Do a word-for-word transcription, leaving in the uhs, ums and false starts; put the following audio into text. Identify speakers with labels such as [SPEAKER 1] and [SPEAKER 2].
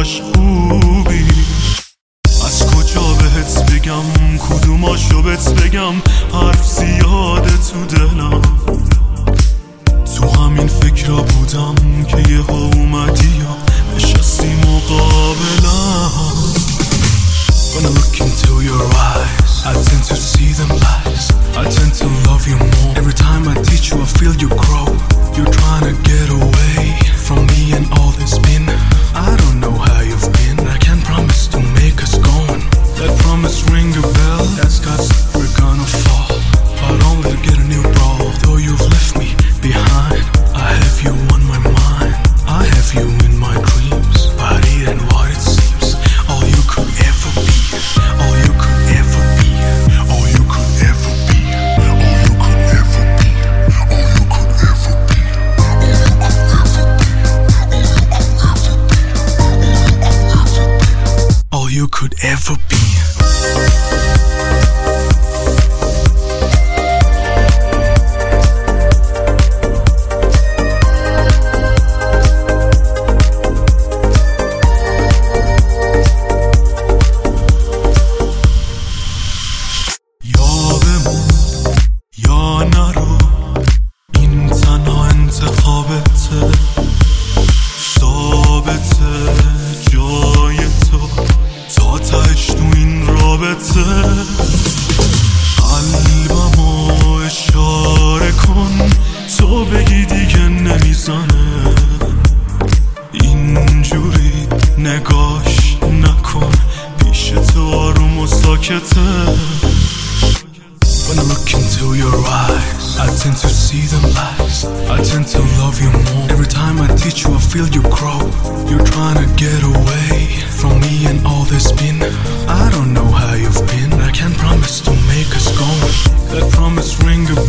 [SPEAKER 1] کاش خوبی. از کجا بهت بگم کدوماشو بهت بگم، حرف زیاده تو دلم. تو همین فکرها بودم که یه ها اومدی یا نشستی مقابلم. When I look into your eyes, I tend to see them lies. I tend to love you more. Every time I teach you, I feel you grow. You're trying to get away from me and all this been. I don't know how you've been. I can't promise to make us going. That promise ring a bell. That's 'cause we're gonna fall, but only to get a new bro. Though you've left me behind, I have you on my mind. I have you in my dreams, but it ain't what it seems. All you could ever be, all you could ever be, all you could ever be, all you could ever be, all you could ever be, all you could ever be. قلبمو اشاره کن، تو بگی دیگه نمیزنه اینجوری نگاش نکن، پیش تو آروم و ساکته. When I look into your eyes, I tend to see them lies. I tend to love you more. Every time I teach you, I feel you grow. You're trying to get away from me and all this been. I don't know how you've been. I can't promise to make us go. That promise ring a